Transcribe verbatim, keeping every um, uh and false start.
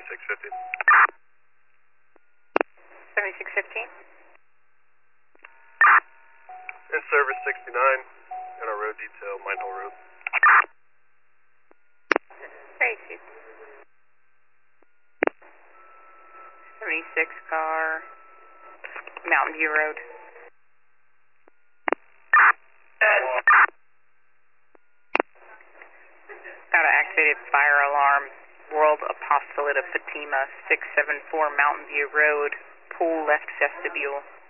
seventy-six fifteen. seventy-six fifteen. In service sixty-nine, and our road detail, Minehole Road. thirty-two. seventy-six car, Mountain View Road. Got an activated fire alarm, World Apostolate of Fatima, six seven four Mountain View Road, pool left vestibule.